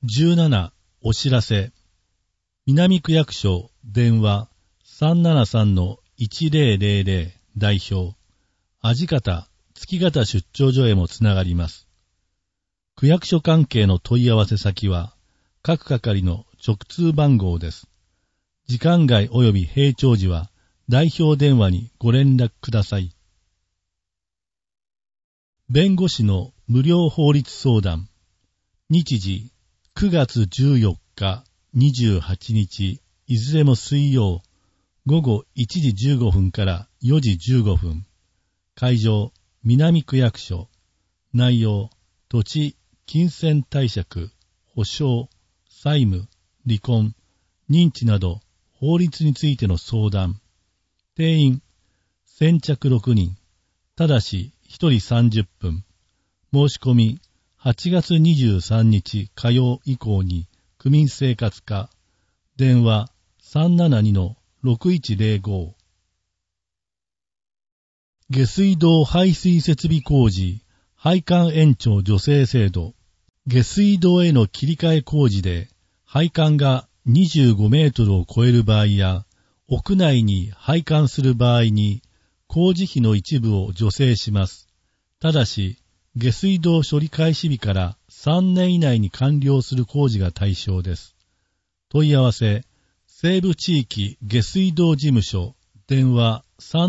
17、お知らせ。南区役所、電話、373-1000、代表、味方、月形出張所へもつながります。区役所関係の問い合わせ先は、各係の直通番号です。時間外及び閉庁時は、代表電話にご連絡ください。弁護士の無料法律相談。日時、9月14日、28日、いずれも水曜、午後1時15分から4時15分。会場、南区役所。内容、土地、金銭貸借、保証、債務、離婚、認知など、法律についての相談。定員、先着6人。ただし、1人30分。申し込み、8月23日火曜以降に、区民生活課。電話、372-6105。下水道排水設備工事、配管延長助成制度。下水道への切り替え工事で、配管が25メートルを超える場合や、屋内に配管する場合に、工事費の一部を助成します。ただし、下水道処理開始日から3年以内に完了する工事が対象です。問い合わせ、西部地域下水道事務所、電話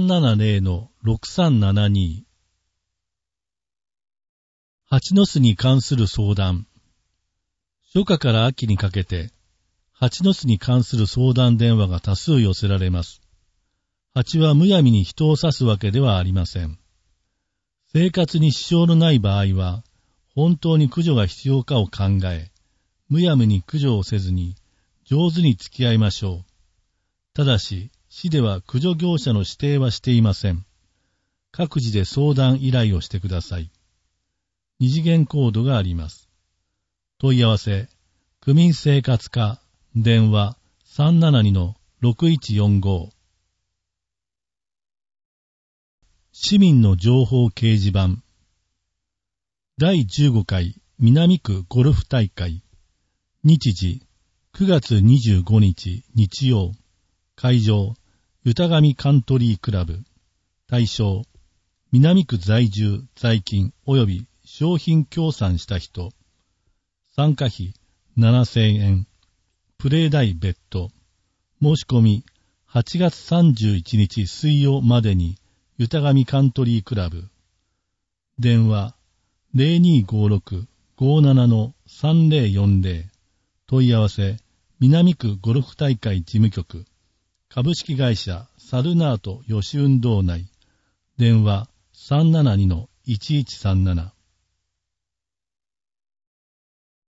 370-6372。蜂の巣に関する相談。初夏から秋にかけて、蜂の巣に関する相談電話が多数寄せられます。蜂はむやみに人を刺すわけではありません。生活に支障のない場合は、本当に駆除が必要かを考え、むやみに駆除をせずに、上手に付き合いましょう。ただし、市では駆除業者の指定はしていません。各自で相談依頼をしてください。二次元コードがあります。問い合わせ、区民生活課、電話 372-6145。市民の情報掲示板。第15回南区ゴルフ大会。日時、9月25日日曜。会場、歌上カントリークラブ。対象、南区在住、在勤及び商品協賛した人。参加費7000円。プレー代別途。申し込み、8月31日水曜までに、歌上カントリークラブ。電話、0256-57-3040。問い合わせ、南区ゴルフ大会事務局。株式会社サルナート吉運動内。電話、372-1137。